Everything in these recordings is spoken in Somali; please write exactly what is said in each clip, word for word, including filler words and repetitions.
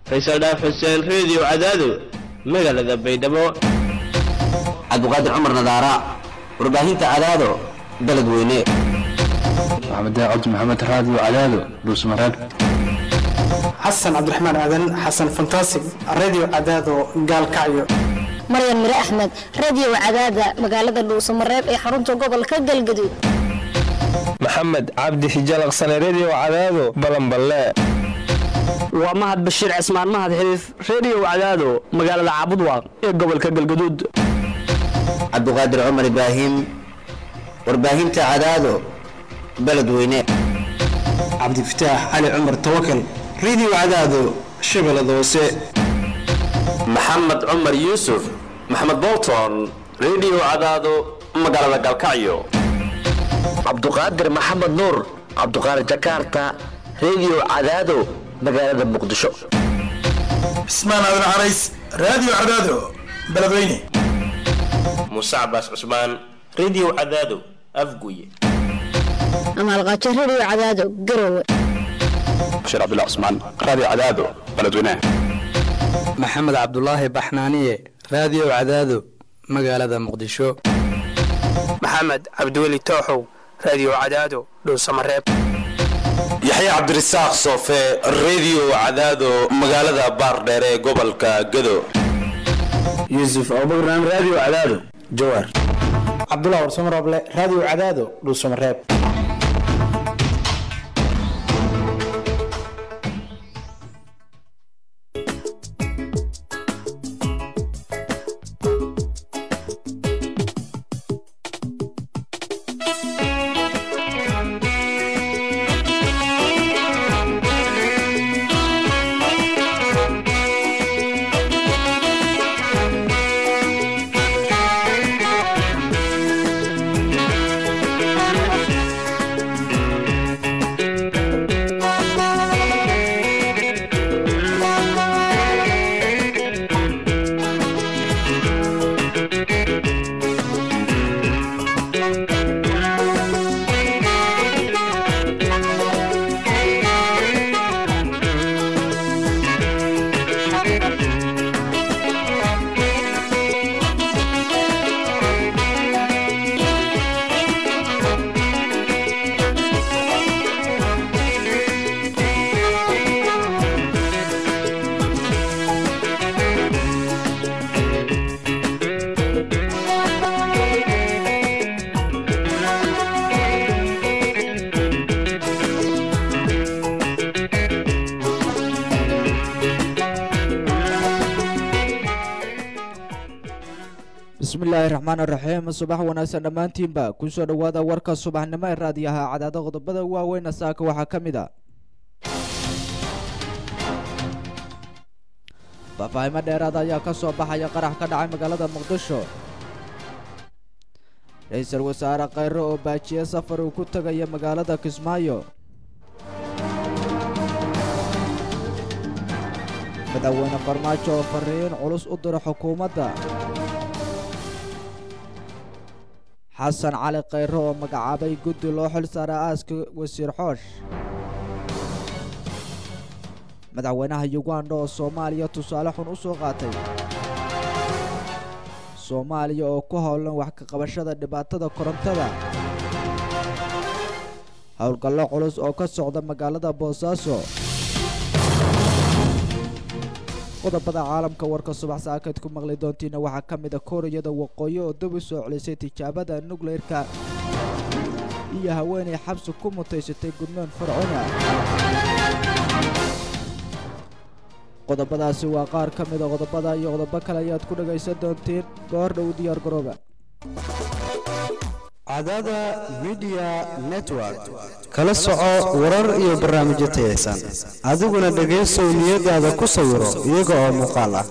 Faisal Dhaaf Xuseen Radio Cadaado magaalada Baydhabo. Cabduqaadir Cumar Nadaara warbaahinta Cadaado dalad weyne. Maxamed Cabdi Maxamed Radio Cadaado Dhuusmareeb. Xasan Cabdiraxmaan Aadan Xasan Fantastic Radio Cadaado Gaalkacyo. Maryam Mire Ahmed Radio Cadaado magaalada Dhuusmareeb ee xarunta gobolka Galgaduud. Maxamed Cabdi Xijaal Aqsan Radio Cadaado Balanballe. waa Mahad Bashiir Cismaan Mahad Xiriif Radio Cadaado magaalada Caabudwaaq ee gobolka Galgaduud. Cabduqaadir Cumar Ibraahim warbaahinta Cadaado balad weyne. Cabdi Fataax Ali Cumar Tawakkal Radio Cadaado Shabeellada Hoose. Maxamed Cumar Yuusuf Maxamed Bolton Radio Cadaado magaalada Galkacyo. Cabduqaadir Maxamed Nuur Cabduqaadir Jakarta Radio Cadaado magaalada Muqdisho. Ismaan Aadan Carays Radio Cadaado Beledweyne. Musa Abbas Usman Radio Cadaado Afguye. Amal Qaacha Radio Cadaado Garowe. Bashir Abdullah Usman Radio Cadaado Beledweyne. Maxamed Cabdullaahi Baxnaaniye Radio Cadaado magaalada Muqdisho. Maxamed Cabdiweli Tooxow Radio Cadaado Dhuusamareeb. Yaxya Cabdirasaaq Soofe Radio Cadaado magaalada Baardheer ee gobolka Gado. Yusuf Abubakar Radio Cadaado Jowhar. Cabdullah Warsamo Roble Radio Cadaado Dhuusamareeb. bismillaahi raxmaani raxiim subax wanaagsan dhammaantiinba ku soo dhawaada warka subaxnimo ee raadiyaha Cadaado qodobada waaweyn saaka waxaa ka mid ah faahfaahin dheeraad ayaa ka soo baxaya qarax ka dhacay magaalada Muqdisho. Ra'iisul Wasaare Khayre oo baajiyay safar uu ku tagay magaalada Kismaayo. madaxweyne Farmaajo oo fariin culus u diray xukuumadda. xasan cali Khayre oo magacaabay guddi loo xil saaray aaska wasiir xoosh. madaxweynaha Uganda oo Soomaaliya tusaale xun u soo qaatay. Soomaaliya oo ku howlan wax ka qabashada dhibaatada korontada. howlgallo culus oo ka socda magaalada Boosaaso. qodobada caalamka warka subax saakad ku maqli doontiina waxaa ka mid ah Kooriyada Waqooyi oo dib u soo celisay tijaabada nuclear-ka iyo haweeney xabsi ku mutaysatay gudnoon Fircoona. qodobadaasi waa qaar ka mid ah qodobada iyo qodobo kale ayaad ku dhagaysan doontiin goor dhow diyaar garooba. Cadaada Media Network kala soco warar iyo barnaamijyo tayeysan adiguna dhageyso niyadaada ku sawiro iyaga oo muuqaal ah.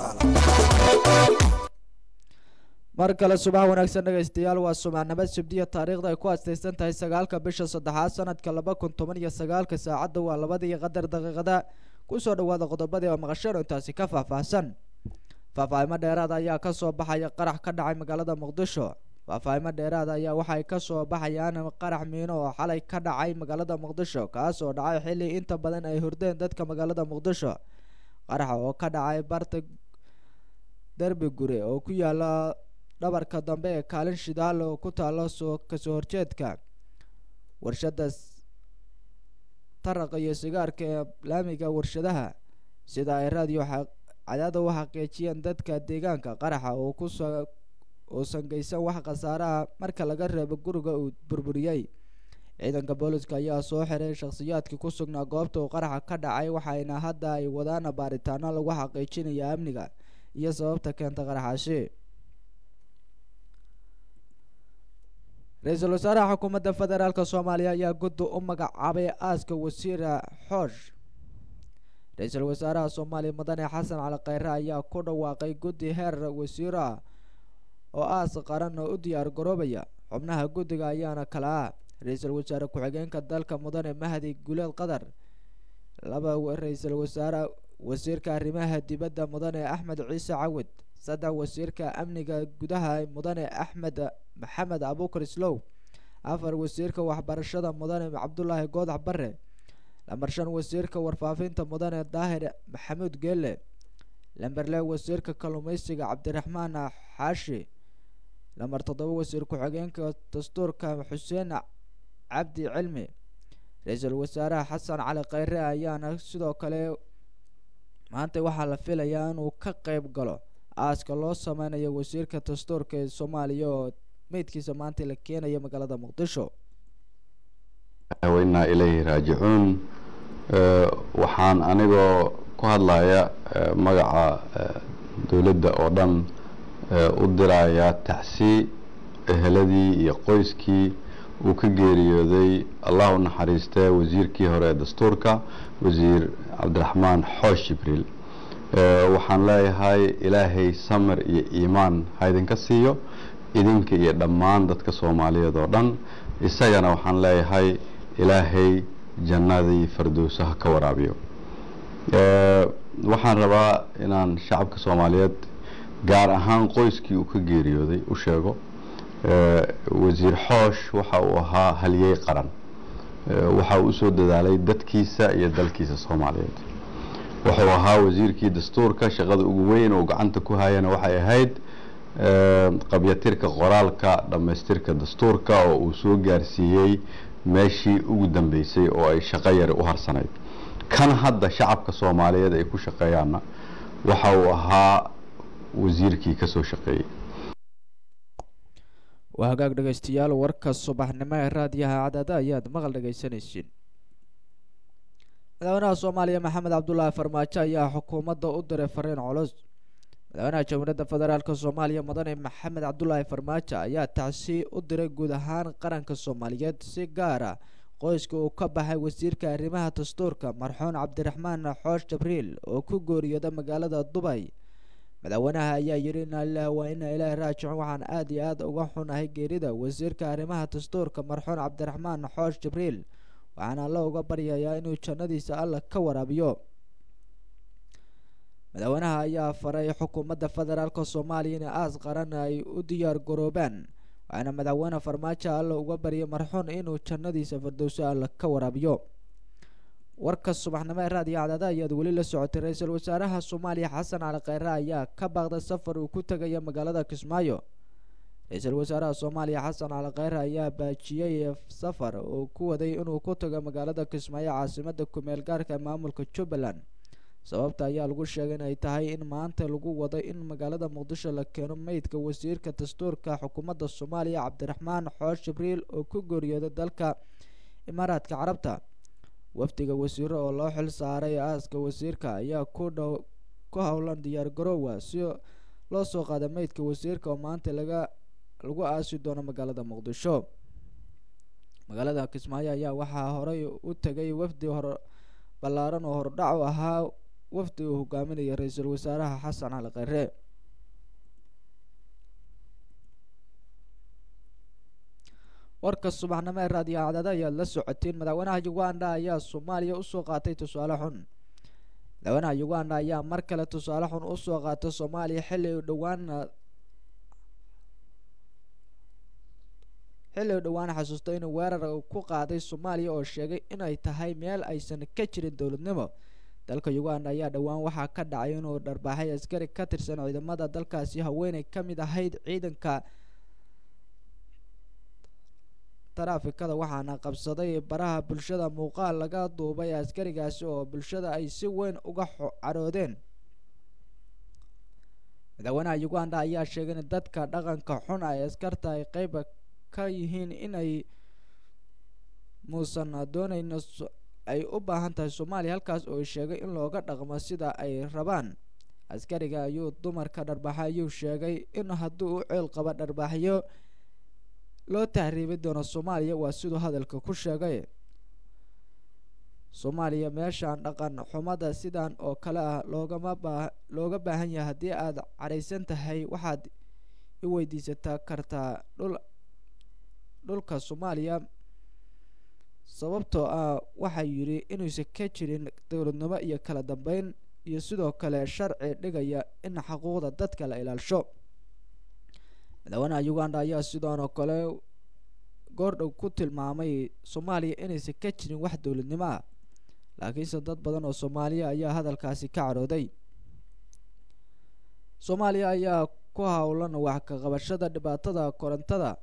mar kale subax wanaagsan dhageystayaal waa subaxnimo Sabtida taariikhda ay ku aastaysan tahay sagaalka bisha saddexaad sanadka laba kun toban iyo sagaal ka saacada waa labadii qadar daqiiqada ku soo dhawaada qodobada oo maqasheen intaasi ka faahfaahsan. faahfaahin dheeraad ayaa ka soo baxaya qarax ka dhacay magaalada Muqdisho. faahfaahin dheeraad ayaa waxay ka soo baxayaan qarax miino oo xalay ka dhacay magaalada Muqdisho kaas oo dhacay xilli inta badan ay hurdeen dadka magaalada Muqdisho. qaraxa oo ka dhacay barta derbi gure oo ku yaala dhabarka dambe ee kaalin shidaal oo ku taalo soo kasoo horjeedka warshada taraqa iyo sigaarka ee laamiga warshadaha sida ay raadiyo cadaada u xaqiijiyeen dadka deegaanka qaraxa oo ku uusan geysan wax khasaaraha marka laga reebo guriga uu burburiyey ciidanka booliska ayaa soo xiray shakhsiyaadkii ku sugnaa goobta uu qaraxa ka dhacay waxayna hadda ay wadaan baaritaano lagu xaqiijinaya amniga iyo sababta keenta qaraxaasi ra-iisul wasaaraha xukuumadda federaalk soomaaliya ayaa guddi u magacaabay aaska wasiira xoosh ra-iisul wasaaraha soomaaliya mudane xasan cali kheyre ayaa ku dhawaaqay guddi heer wasiiro ah oo aas qaran oo u diyaar garoobaya xubnaha guddiga ayaana kala ah ra-iisul wasaare ku-xigeenka dalka mudane mahdi guleed qadar laba ra-iisul wasaare wasiirka arrimaha dibadda mudane axmed ciise cawid saddex wasiirka amniga gudaha mudane axmed maxamed abuukar islow afar wasiirka waxbarashada mudane cabdulaahi goodax bare lambar shan wasiirka warfaafinta mudane daahir maxamuud geelle lamber lix wasiirka kalluumeysiga cabdiraxmaan xaashi lambar toddoba wasiir ku-xigeenka dastuurka xuseen cabdi cilmi ra-iisul wasaaraha xasan cali kheyre ayaana sidoo kale maanta waxaa la filayaa inuu ka qeyb galo aaska loo sameynayo wasiirka dastuurka ee soomaaliya oo meydkiisa maanta la keenayo magaalada muqdisho wainaa ilayhi raajicuun waxaan anigoo ku hadlaya magaca dowladda oo dhan u dirayaa tacsi eheladii iyo qoyskii uu ka geeriyooday allah u naxariistee wasiirkii hore ee dastuurka wasiir cabdiraxmaan xoosh jibriil waxaan leeyahay ilaahay samir iyo iimaan ha idinka siiyo idinka iyo dhammaan dadka soomaaliyeed oo dhan isagana waxaan leeyahay ilaahay jannadii fardowsaha ka waraabiyo waxaan rabaa inaan shacabka soomaaliyeed gaar ahaan qoyskii uu ka geeriyooday u sheego wasiir xoosh waxa uu ahaa halyey qaran waxa uu usoo dadaalay dadkiisa iyo dalkiisa soomaaliyeed wuxuu ahaa wasiirkii dastuurka shaqada ugu weyn oo gacanta ku hayana waxay ahayd qabyatirka qoraalka dhammaystirka dastuurka oo uu soo gaarsiiyey meeshii ugu dambeysay oo ay shaqo yari u harsanayd kan hadda shacabka soomaaliyeed ay ku shaqeeyaanna waxa uu ahaa wasiirkii kasoo shaqeeyey waa hagaag dhegeystayaal warka subaxnimo ee raadiyaha cadaada ayaad maqal dhegeysanaysiin madaxweynaha soomaaliya maxamed cabdulaahi farmaajo ayaa xukuumadda u diray fariin culus madaxweynaha jamhuuriyadda federaalk soomaaliya mudane maxamed cabdulaahi farmaajo ayaa tacsi u diray guud ahaan qaranka soomaaliyeed si gaar ah qoyska uu ka baxay wasiirka arrimaha dastuurka marxuun cabdiraxmaan xoosh jibriil oo ku geeriyooda magaalada dubay madaxweynaha ayaa yidhi inaa lilahi waa inaa ilaahi raajicun waxaan aada iyo aada uga xunahay geerida wasiirka arrimaha dastuurka marxuun cabdiraxmaan xoosh jibriil waxaana alla uga baryayaa inuu jannadiisa alla ka waraabiyo madaxweynaha ayaa faray xukuumadda federaalk soomaaliya in aas qaran ay u diyaar garoobaan waxaana madaxweyne farmaajo alla uga baryay marxuun inuu jannadiisa fardowso alla ka waraabiyo warka subaxnimo ee raadiyo cadaada ayaad weli la socotay ra-iisul wasaaraha soomaaliya xasan cali kheyre ayaa ka baaqday safar uu ku tegaya magaalada kismaayo ra-iisul wasaaraha soomaaliya xasan cali kheyre ayaa baajiyey safar oo ku waday inuu ku tago magaalada kismaayo caasimada kumeel gaarka maamulka jubbaland sababta ayaa lagu sheegay in ay tahay in maanta lagu waday in magaalada muqdisho la keeno meydka wasiirka dastuurka xukuumadda soomaaliya cabdiraxmaan xoosh jibriil oo ku geeriyooday dalka imaaraadka carabta wafdiga wasiiro oo loo xil saaray aaska wasiirka ayaa ku dhow ku howlan diyaar garoowa si loo soo qaada meydka wasiirka oo maanta laga lagu aasi doono magaalada muqdisho magaalada kismaayo ayaa waxaa horey u tegay wafdi hor ballaaran oo hordhac u ahaa wafdi uu hogaaminaya ra-iisul wasaaraha xasan cali kheyre warka subaxnimo ee raadiyo cadaada ayaad la socoteen madaxweynaha uganda ayaa soomaaliya usoo qaatay tusaale xun madaxweynaha uganda ayaa mar kale tusaale xun usoo qaatay soomaaliya xilli u dhowaan xilli u dhowaan xasuusto inuu weerar ku qaaday soomaaliya oo sheegay inay tahay meel aysan ka jirin dowladnimo dalka Uganda ayaa dhawaan waxaa ka dhacay inuu dharbaaxay askari ka tirsan ciidamada dalkaasi haweeney ka mid ahayd ciidanka taraafikada waxaana qabsaday baraha bulshada muuqaal laga duubay askarigaasi oo bulshada ay si weyn uga caroodeen. madaxweynaha Uganda ayaa sheegay in dadka dhaqanka xun ay askarta ay qayb ka yihiin inay muusan doonayn ay u baahan tahay Soomaaliya halkaas oo sheegay in looga dhaqmo sida ay rabaan. askariga ayuu dumarka dharbaaxay ayuu sheegay in hadduu u ceel qaba dharbaaxyo loo tahriibi doono Soomaaliya waa sidoo hadalka ku sheegay. Soomaaliya meeshaan dhaqan xumada sidan oo kale ah loogama baa looga baahan yahay haddii aad careysan tahay waxaad i weydiisataa kartaa dhul dhulka Soomaaliya sababtoo ah waxa yiri inuusan ka jirin dowladnimo iyo kala dambeyn iyo sidoo kale sharci dhigaya in xuquuqda dadka la ilaalisho. madaxweynaha Uganda ayaa sidoo kale goordhow ku tilmaamay Soomaaliya inaysan ka jirin wax dowladnimo ah laakiinse dad badan oo Soomaaliya ayaa hadalkaasi ka carooday. Soomaaliya ayaa ku hawlan wax ka qabashada dhibaatada korontada.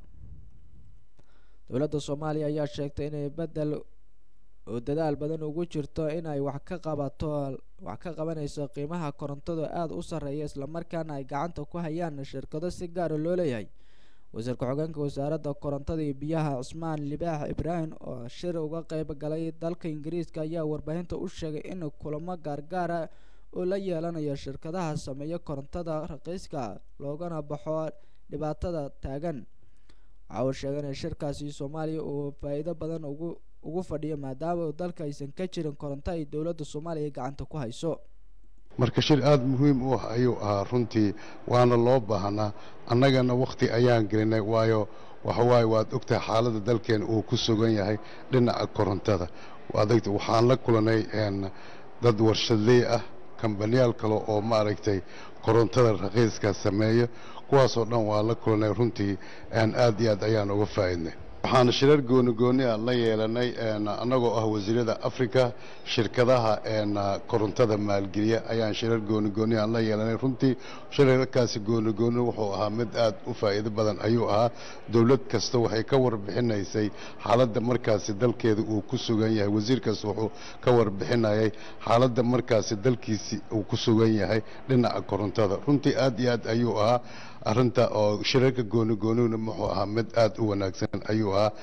dowladda Soomaaliya ayaa sheegtay inay bedel oo dadaal badan ugu jirto inay wax ka qabato wax ka qabanayso qiimaha korontada aad u sareeya isla markaana ay gacanta ku hayaan shirkado si gaar ah loo leeyahay. wasiirka xogeenka wasaaradda korontada iyo biyaha Cusmaan Libaax Ibrahim oo shir uga qayb galay dalka Ingiriiska ayaa warbaahinta u sheegay in kulamo gaargaar ah oo la yeelanayo shirkadaha sameeya korontada raqiiska loogana baxo dhibaatada taagan. waxa uu sheegay in shirkaasi Soomaaliya uu faa'iido badan ugu ugu fadhiyo maadaama dalka aysan ka jirin koronto ay dowladda Soomaaliya gacanta ku hayso. marka shir aad muhiim u ah ayuu ahaa runtii waana loo baahnaa annagana waqti ayaan gelinay waayo waxa waaye waad ogtahay xaaladda dalkeena uu ku sugan yahay dhinaca korontada waadagta waxaan la kulanay dad warshadley ah kambaniyaal kale oo maaragtay korontada raqiiska sameeya kuwaasoo dhan waa la kulanay runtii aad iyo aad ayaan uga faa'iidnay. waxaan shirar gooni gooni ah la yeelanay annagoo ah wasiirada Afrika shirkadaha korontada maalgeliya ayaan shirar gooni gooni ah la yeelanay runtii shirarkaasi gooni gooni wuxuu ahaa mid aad u faa'iido badan ayuu ahaa. dowlad kasta waxay ka warbixinaysay xaaladda markaasi dalkeeda uu ku sugan yahay wasiir kasta wuxuu ka warbixinayay xaaladda markaasi dalkiisi uu ku sugan yahay dhinaca korontada runtii aad iyo aad ayuu ahaa arrinta oo shirarka gooni goonina wuxuu ahaa mid aad u wanaagsan ayuu ahaa.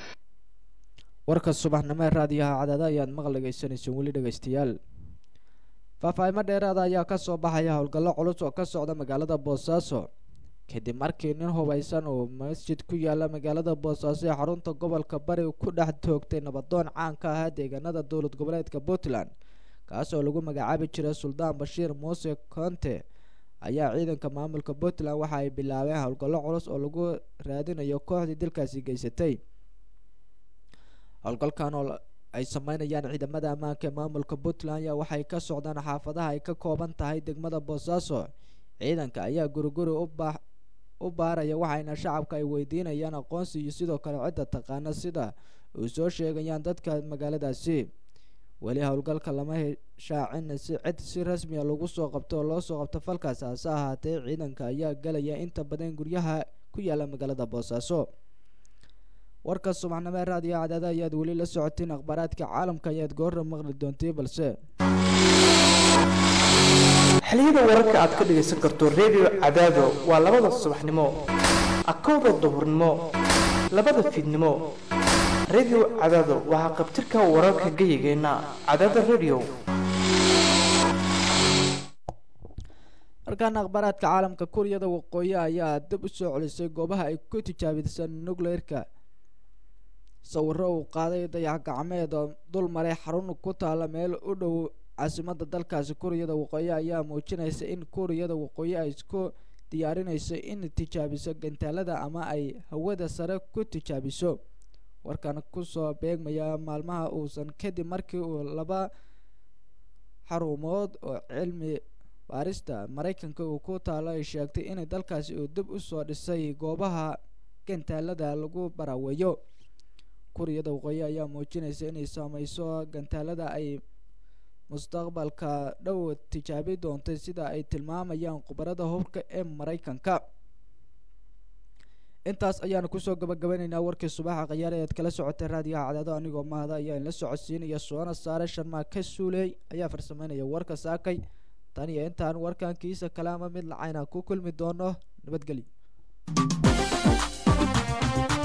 warka subaxnimo ee raadiyaha Cadaada ayaad maqlageysanaysaan weli dhageystayaal. faahfaahin dheeraad ayaa ka soo baxaya howlgallo culus oo ka socda magaalada Boosaaso kadib markii nin hubaysan oo masjid ku yaala magaalada Boosaaso ee xarunta gobolka Bari ku dhex toogtay nabadoon caan ka ah deegaanada dowlad goboleedka Puntland kaas oo lagu magacaabi jiray Suldaan Bashiir Muuse Konte ayaa ciidanka maamulka Puntland waxa ay bilaabeen howlgallo culus oo lagu raadinayo kooxdii dilkaasi geysatay. howlgalkan oo ay sameynayaan ciidamada ammaanka ee maamulka Puntland ayaa waxay ka socdaan xaafadaha ay ka kooban tahay degmada Boosaaso. ciidanka ayaa guriguri u baax u baaraya waxayna shacabka ay weydiinayaan aqoonsi iyo sidoo kale cidda taqaana sida uu soo sheegayaan dadka magaaladaasi. weli howlgalka lama shaacin si cid si rasmi ah lagu soo qabto oo loo soo qabto falkaas hase ahaatee ciidanka ayaa galaya inta badan guryaha ku yaala magaalada Boosaaso. warka subaxnimo ee raadiyaha Cadaada ayaad weli la socotiin akhbaaraadka caalamka ayaad goor maqli doontiin balse xiliyada wararka aad ka dhageysan karto radio Cadaado waa labada subaxnimo akowda duhurnimo labada fiidnimo. radio Cadaado waxa qabtirka wararka gayigeena Cadaada radio. markaan akhbaaraadka caalamka Kuuriyada Waqooyi ayaa dib u soo celisay goobaha ay ku tijaabisay nuclear-ka. sawirro uu qaaday dayax gacmeed oo dul maray xarun ku taala meel u dhow caasimadda dalkaasi Kuuriyada Waqooyi ayaa muujinaysa in Kuuriyada Waqooyi ay isku diyaarinayso in tijaabiso gantaalada ama ay hawada sare ku tijaabiso. warkan ku soo beegmaya maalmaha uusan kadib markii uu laba xarumood oo cilmi baarista Mareykanka uu ku taalo ay sheegtay in dalkaasi uu dib u soo dhisay goobaha gantaalada lagu baraweeyo. Kuuriyada Waqooyi ayaa muujinaysa inay saameyso gantaalada ay mustaqbalka dhow tijaabi doontay sida ay tilmaamayaan khubarada hubka ee maraykanka. intaas ayaanu kusoo gabagabanaynaa warkii subaxa khiyaar ee aad kala socotay raadiyaha cadaado anigoo mahada ayaa inla socodsiinaya soona saare sharmaa ka suuley ayaa farsameynaya warka saakay tan iyo intaan warkan kiisa kalaama mid lacayna ku kulmi doono nabadgelyo.